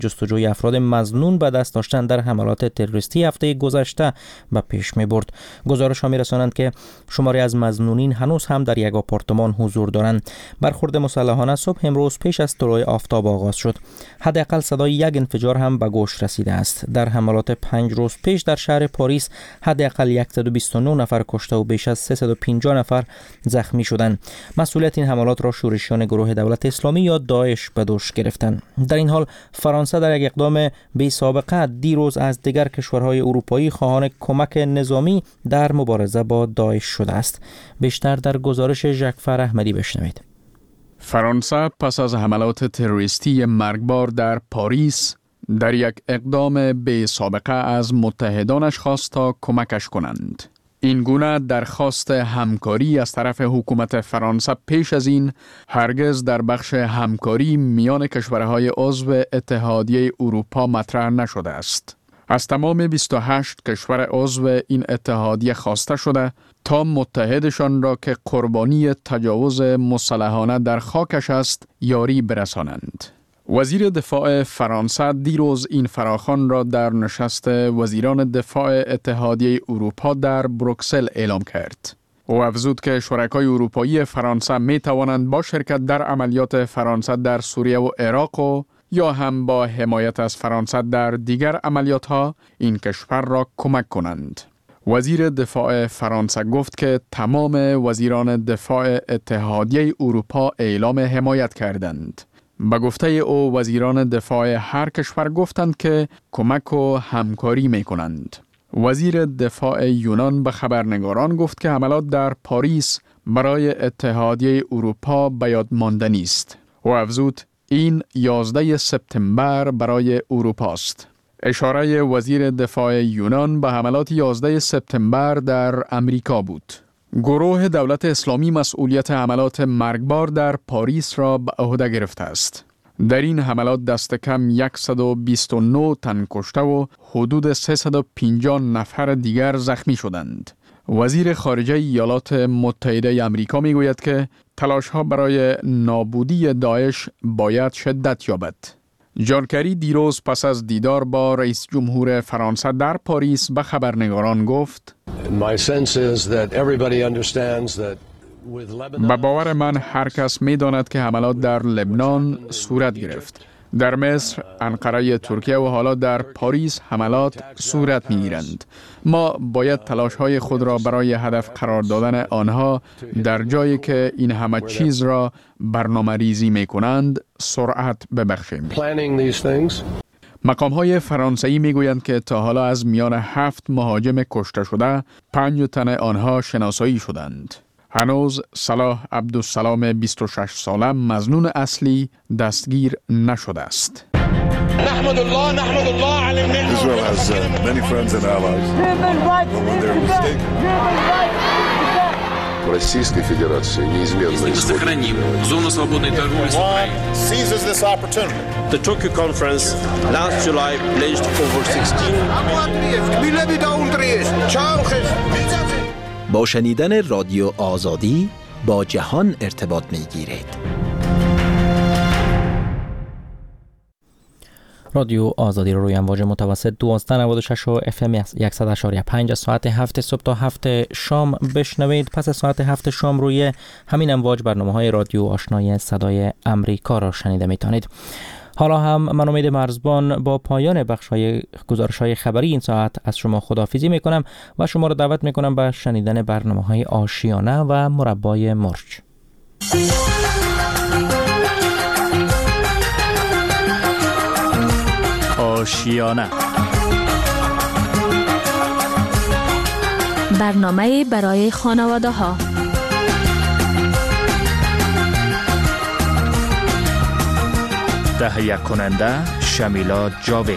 جستجوی افراد مظنون به دست داشتن در حملات تروریستی هفته گذشته به پیش می برد. گزارش‌ها می‌رسانند که شماری از مظنونین هنوز هم در یک آپارتمان حضور دارند. برخورد مسلحانه صبح امروز پیش از طلوع آفتاب آغاز شد. حداقل صدای یک انفجار هم به گوش رسیده است. در حملات 5 روز پیش در شهر پاریس حداقل 129 نفر کشته و بیش از 350 نفر زخمی شدند. مسئولیت این حملات را شورشیان گروه دولت اسلامی یا داعش به دوش گرفتند. در این حال فرانسه در یک اقدام بی سابقه دیروز از دیگر کشورهای اروپایی خواهان کمک نظامی در مبارزه با داعش شده است. بیشتر در گزارش ژکفر احمدی بشنوید. فرانسه پس از حملات تروریستی مرگبار در پاریس در یک اقدام بی سابقه از متحدانش خواست تا کمکش کنند. این گونه درخواست همکاری از طرف حکومت فرانسه پیش از این هرگز در بخش همکاری میان کشورهای عضو اتحادیه اروپا مطرح نشده است. از تمام 28 کشور عضو این اتحادیه خواسته شده تا متحدشان را که قربانی تجاوز مسلحانه در خاکش است یاری برسانند. وزیر دفاع فرانسه دیروز این فراخوان را در نشست وزیران دفاع اتحادیه اروپا در بروکسل اعلام کرد. او افزود که شرکای اروپایی فرانسه می توانند با شرکت در عملیات فرانسه در سوریه و عراق و یا هم با حمایت از فرانسه در دیگر عملیات ها این کشور را کمک کنند. وزیر دفاع فرانسه گفت که تمام وزیران دفاع اتحادیه اروپا اعلام حمایت کردند. به گفته او وزیران دفاع هر کشور گفتند که کمک و همکاری می کنند. وزیر دفاع یونان به خبرنگاران گفت که حملات در پاریس برای اتحادیه اروپا به یاد ماندنی است. او افزود این 11 سپتامبر برای اروپا است. اشاره وزیر دفاع یونان به حملات 11 سپتامبر در امریکا بود. گروه دولت اسلامی مسئولیت حملات مرگبار در پاریس را به عهده گرفته است. در این حملات دست کم 129 تن کشته و حدود 350 نفر دیگر زخمی شدند. وزیر خارجه ایالات متحده آمریکا میگوید که تلاش‌ها برای نابودی داعش باید شدت یابد. جان کری دیروز پس از دیدار با رئیس جمهور فرانسه در پاریس به خبرنگاران گفت: به باور من هر کس می داند که حملات در لبنان صورت گرفت. در مصر، انقره ترکیه و حالا در پاریس حملات صورت می گیرند. ما باید تلاش‌های خود را برای هدف قرار دادن آنها در جایی که این همه چیز را برنامه ریزی می کنند سرعت ببخشیم. مقام‌های فرانسوی می‌گویند که تا حالا از میان 7 مهاجم کشته شده 5 تن آنها شناسایی شدند. هنوز صلاح عبدالسلام 26 ساله مظنون اصلی دستگیر نشده است. نحمد الله علی النعمة. Israel has many friends and allies. В Российской Федерации неизменно сохраним зону свободной торговли с Украиной. Seizes this opportunity. The Tokyo conference last July pledged over 16 با شنیدن رادیو آزادی با جهان ارتباط می‌گیرید. رادیو آزادی رو روی امواج متوسط 1296 و FM 100.5 از ساعت 7 صبح تا 7 شام بشنوید. پس از ساعت 7 شام روی همین امواج برنامه‌های رادیو آشنای صدای امریکا را شنیده می‌توانید. حالا هم من امید مرزبان با پایان گزارش‌های خبری این ساعت از شما خداحافظی می‌کنم و شما را دعوت می‌کنم به شنیدن برنامه‌های آشیانه و مربای مرچ. آشیانه، برنامه برای خانواده‌ها. تهیه کننده شمیلا جاوید.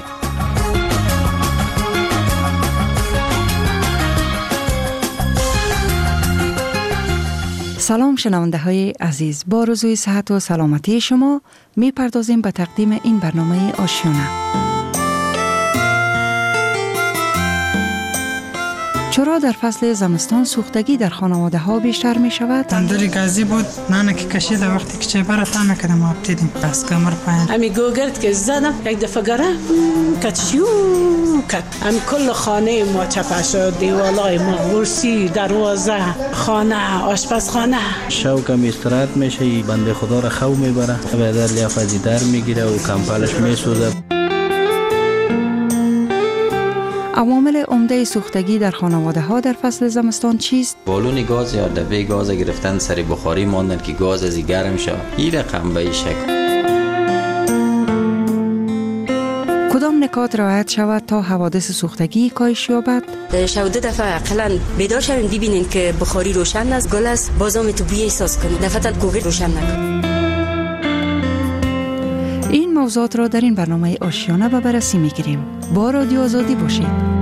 سلام شنونده های عزیز، با آرزوی صحت و سلامتی شما می پردازیم به تقدیم این برنامه آشیانه. چرا در فصل زمستان سوختگی در خانواده ها بیشتر می شود؟ تندر گازی بود، نانه که کشیده وقتی که چه برای تامه کدم آب دیدیم بس کمر پایین همی گوگرد که زدم یک دفعه گره کچیو کت هم کل خانه ما چپه شد، دیوالای ما، ورسی، دروازه، خانه، آشپزخانه. شوکم استراحت میشه، بنده خدا را خو میبره، به در لیافزی در میگیره و کمپالش میسوزه. عوامل عمده سوختگی در خانواده ها در فصل زمستان چیست؟ بالون گاز یا دبه گاز گرفتن، سر بخاری ماندن که گاز از گرم شود. این رقم به شکل. کدام نکات رعایت شود تا حوادث سوختگی کاهش یابد؟ شاید دفعه عقلا بیدار شویم ببینین که بخاری روشن است، گل است، بازم تو بوی احساس کنید. دفعه گوگل روشن نکن. این موضوعات را در این برنامه آشیانه به بررسی می‌گیریم. با رادیو آزادی باشید.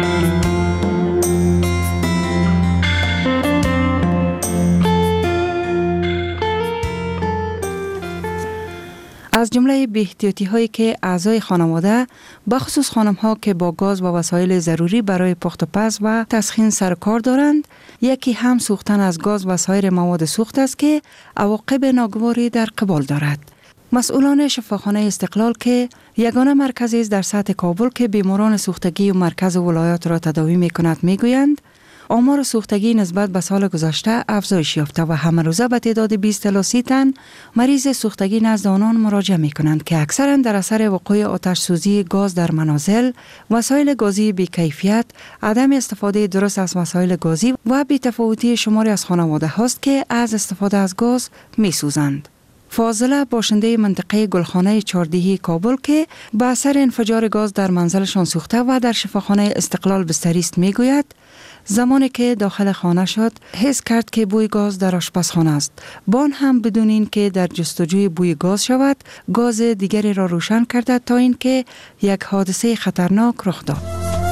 از جمله بی‌احتیاطی هایی که اعضای خانواده بخصوص خانم ها که با گاز و وسایل ضروری برای پخت و پز و تسخین سر کار دارند، یکی هم سوختن از گاز و سایر مواد سوخت است که عواقب ناگواری در قبال دارد. مسئولان شفاخانه استقلال که یگانه مرکزی است در سطح کابل که بیماران سوختگی و مرکز ولایات را تداوی می‌کند میگویند آمار سوختگی نسبت به سال گذشته افزایش یافته و همه روزه به تعداد 20 تا 30 تن مریض سوختگی نزد آنان مراجعه می‌کنند که اکثرا در اثر وقوع آتش سوزی گاز در منازل، وسایل گازی بی‌کیفیت، عدم استفاده درست از وسایل گازی و بی‌تفاوتی شماری از خانواده هاست که از استفاده از گاز می‌سوزند. فاضله باشنده منطقه گلخانه چاردهی کابل که به اثر انفجار گاز در منزلشان سوخته و در شفاخانه استقلال بستری است میگوید زمانی که داخل خانه شد حس کرد که بوی گاز در آشپزخانه است. بان هم بدون این که در جستجوی بوی گاز شود گاز دیگری را روشن کرده تا اینکه یک حادثه خطرناک رخ داد.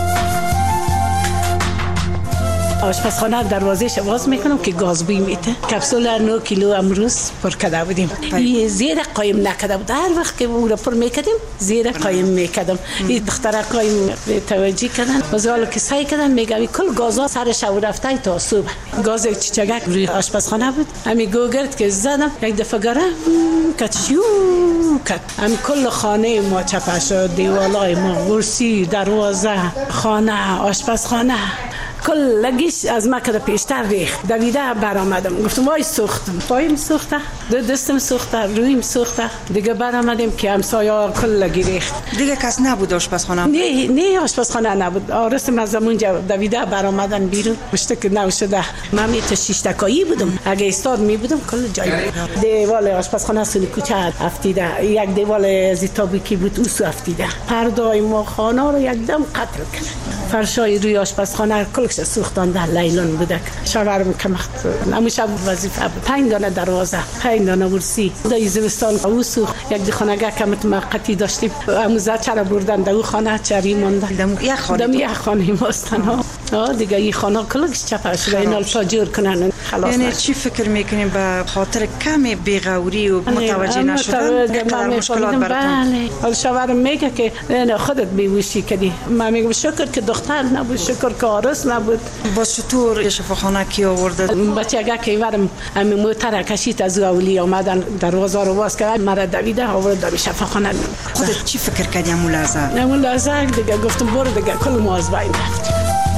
آشپزخانه دروازه‌اش باز میکنم که گاز بوی میده. کپسول 9 کیلو امروز پر کرده بودیم. این زیر قایم نکرده بود. هر وقت که اون را پر میکردیم زیر قایم میکردم. این دختره قایم توجه کردن. بازالو که سعی کردن میگم کل گازا سرش رفته تا صبح. گاز چچگک روی آشپزخانه بود. همین گوگرد که زدم یک دفعه گره کچیو کت. هم کل خانه ما چپه شد. دیوالای ما، ورسی، دروازه، خانه، آشپزخانه کل لگیش از مکر پیشتر ریخت. دویده برآمدم. گفتم وای سوختم. پایم سوخته، دستم سوخته، رویم سوخته. دیگه برآمدیم که همسایا کل لگی ریخت. دیگه کس نبود آشپزخانه؟ نه آشپزخانه نبود. آرستم از اونجا دویده برآمدن بیرون. مشت که نوشده. من میت 6 تکایی بودم. اگه استاد می بودم کل جای بود. دیوال آشپزخانه سونی کوچه افتیده. یک دیوال از تابیکی بود اوس افتیده. پردای ما خانه رو یکدم قتل کرد. فرشای روی آشپزخانه کل سوختان در لیلون بودک. شاورم کمخت نمیشه وظیفه بود. 5 دانه دروازه، 5 دانه ورسی. در زمستان او سوخت. یک خانه‌گاه که متوقتی داشتیم. اموزه چرا بردن در خانه چری مونده. یک خانه ماستنا. دیگه این خانه کلش چپه شده. اینا الفاجور کنن خلاص. یعنی چی فکر میکنیم به خاطر کمی بیغوری و متوجه نشدن که مشکلات براتون؟ بله. شاورم میگه که خودت بیوشی کردی. من میگم شکر که دختر نبود، شکر که عروس نبود. باز چطور شفاخانه کی آورده؟ بچه‌گا که ورم همین موتر کشید از اولی اومدن دروازه رو باز کرد مرا دویده آورد در شفاخانه. خودت چی فکر کردی اون لحظه؟ اون لحظه دیگه گفتم برو دیگه کل ما از بین رفت.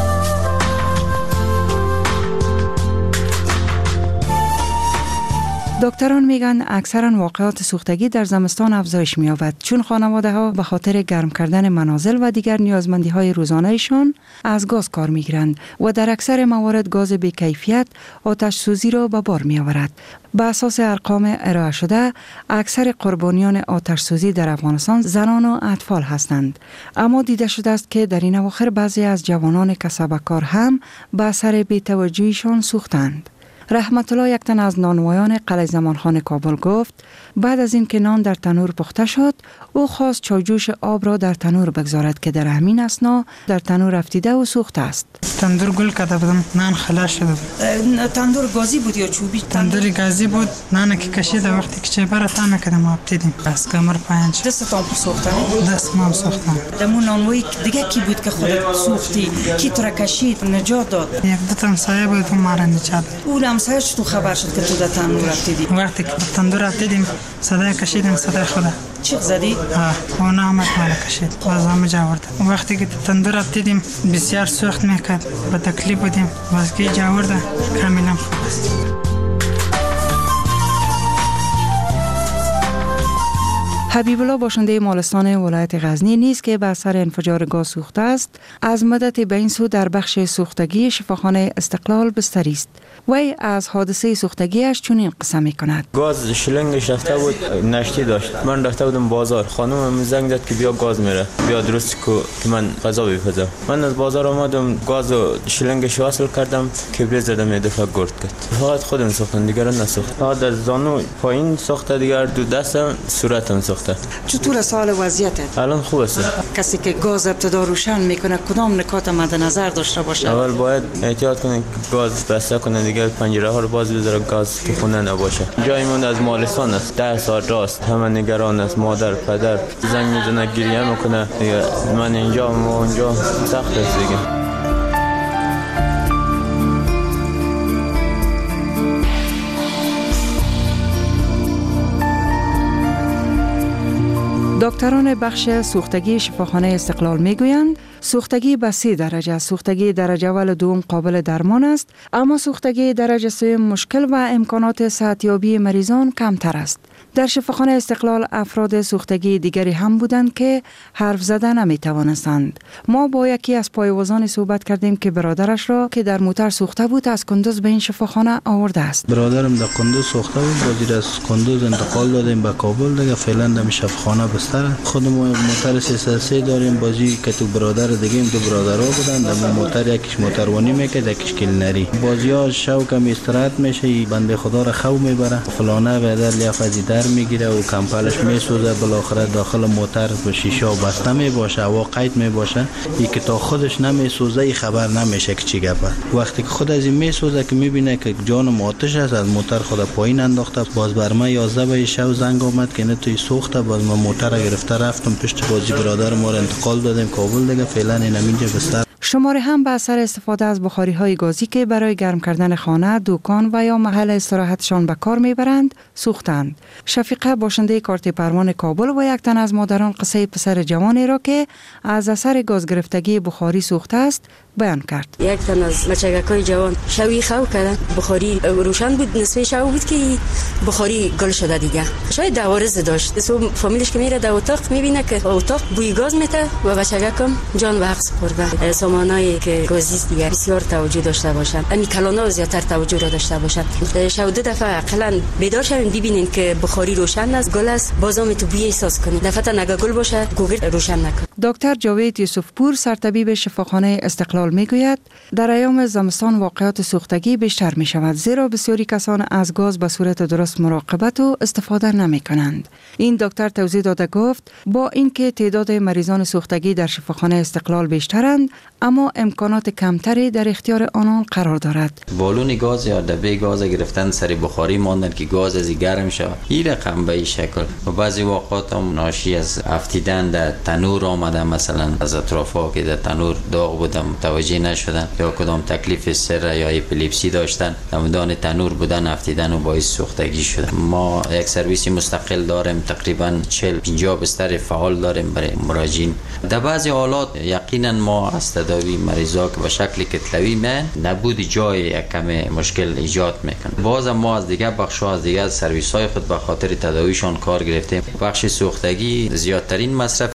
دکتران میگن اکثرا واقعات سوختگی در زمستان افزایش می‌یابد چون خانواده ها به خاطر گرم کردن منازل و دیگر نیازمندی های روزانه‌شان از گاز کار میگیرند و در اکثر موارد گاز بی‌کیفیت آتش سوزی را به بار میآورد. به اساس ارقام ارائه شده اکثر قربانیان آتش سوزی در افغانستان زنان و اطفال هستند، اما دیده شده است که در این اواخر بعضی از جوانان کسبکار هم به اثر بی‌توجهیشان سوختند. رحمت الله یک تن از نانوایان قلعه زمانخان کابل گفت بعد از اینکه نان در تنور پخته شد او خواست چایجوش آب را در تنور بگذارد که در همین اثنا در تنور افتیده و سوخته است. تندور گل کرده بودم، نان خلاص شده بود. تندور گازی بود یا چوبی؟ تندور گازی بود. نان که کشیده وقتی که چه برات هم کردم افتیدیم. بس کمر پنج. دستتان سوخته؟ دست ما سوختم. دمون نانوایی دیگه کی بود که خودت سوختی؟ کی تو را کشید نجات داد؟ یک دو تا همسایه بود و ما را نجات داد. اون همسایه چطور خبر شد که تو در تنور افتیدی؟ وقتی که تندور افتیدیم صدای کشیدیم، صدای خدا. چیخ زدی؟ اون آمد مالا کشید. باز همه آورد. وقتی که تندور افتیدیم بسیار سوخت میکرد. با تکلیف بودیم. باز که آورده کاملا خوب است. حبیب الله باشنده مالستان ولایت غزنی نیز که به اثر انفجار گاز سوخته است، از مدت به این سو در بخش سوختگی شفاخانه استقلال بستری است. وی از حادثه سوختگیش چنین قصه می‌کند. گاز شلنگش رفته بود، نشتی داشت. من رفته بودم بازار، خانومم زنگ زد که بیا گاز میره، بیا درست که من غذا بپزم. من از بازار آمدم، گازو شلنگش وصل کردم، کبریت زدم، یه دفعه گرد کرد. فقط خودم سوختم، دیگر نسوخت. فقط از زانو پایین سوخته، دیگر دو دستم صورتم سوخته. چطور سال وضعیتت؟ الان خوب است. کسی که گاز ابتدا روشن میکنه کدام نکات مد نظر داشته باشه؟ اول باید احتیاط کنه گاز بسته کنه، دیگه پنجره ها رو باز بذاره، گاز تو خونه نباشه. جایمون از مالستان است، 10 ساعت راست، همه نگران است، مادر پدر زنگ میزنه گریه میکنه، دیگه من اینجا و اونجا سخت است دیگه. دکتران بخش سوختگی شفاخانه استقلال میگویند سوختگی به 3 درجه، سوختگی درجه اول دوم قابل درمان است، اما سوختگی درجه سوم مشکل و امکانات صحتیابی مریضان کمتر است. در شفاخانه استقلال افراد سوختگی دیگری هم بودند که حرف زده نمی توانستند. ما با یکی از پایه‌وزان صحبت کردیم که برادرش را که در موتر سوخته بود از کندوز به این شفاخانه آورده است. برادرم در کندوز سوخته بود، بازی از کندوز انتقال دادیم به کابل، دیگه فعلا در شفاخانه بستر. خودمون موتر 303 داریم، بازی که تو برادر دیگه دو برادرها بودن، در موتر یکیش موتروانی میکرد، یکیش کلنری. بازی‌ها شو کم استراحت میشه، بنده خدا را خو میبره، فلانه بدر لیافزیدر میگیره و کمپلش میسوزه، بالاخره داخل موتر به شیشه بسته میباشه، هوا قید میباشه. این که تا خودش نمیسوزه خبر نمیشه که چی گپه. وقتی که خود از این میسوزه که میبینه که جانم آتش است، از موتر خود پایین انداخته. باز بر من 11 به شب زنگ اومد که نه توی سوخته، باز من موتر را گرفته رفتم پشت بازی برادر ما را انتقال دادیم کابل، دیگه فعلا این اینجا بستر. شماره هم به اثر استفاده از بخاری‌های گازی که برای گرم کردن خانه، دکان و یا محل استراحتشان به کار میبرند، سوختند. شفیقه باشنده کارت پروان کابل و یک تن از مادران قصه پسر جوانی را که از اثر گاز گرفتگی بخاری سوخته است بیان کرد. یک تن از بچگکای جوان شوی خو کردن، بخاری روشن بود، نصف شب بود که بخاری گل شده دیگه. شاید عوارض داشت. صبح فامیلش که میره در اتاق میبینه که اتاق بوی گاز میته و بچگکم جان به حق سپرده. سامانایی که گازی دیگه بسیار توجه داشته باشن، همین کلانا زیاتر توجه را داشته باشن. شب 2 دفعه عقلاً بیدار شویم ببینین که بخاری روشن است، گل است، بازم تو بوی احساس کنید. دفعه نگا گل باشه گوگل روشن نکن. دکتر جاوید یوسف پور سرطبیب شفاخانه استقلال میگوید در ایام زمستان واقعات سوختگی بیشتر می شود، زیرا بسیاری کسان از گاز به صورت درست مراقبت و استفاده نمی کنند. این دکتر توضیح داده گفت با اینکه تعداد مریضان سوختگی در شفاخانه استقلال بیشترند، اما امکانات کمتری در اختیار آنان قرار دارد. بالون گاز یا دبه گاز گرفتن سر بخاری ماندن که گاز از گرم شود، این رقم به این شکل. و بعضی واقعات هم ناشی از افتیدن در تنور آمدن، مثلا از اطرافا که در تنور داغ بودن متوجه نشدن، یا کدام تکلیف سر یا اپیلپسی داشتن، دمدان تنور بودن افتیدن و باعث سوختگی شدن. ما یک سرویسی مستقل داریم، تقریبا 40-50 بستر فعال داریم برای مراجعین. در بعضی حالات یقینا ما از تداوی مریضا که به شکل کتلوی نبود جای یک کم مشکل ایجاد میکنه. باز ما از دیگه بخش‌ها از دیگه سرویس‌های خود به خاطر تداویشان کار گرفتیم. بخش سوختگی زیادترین مصرف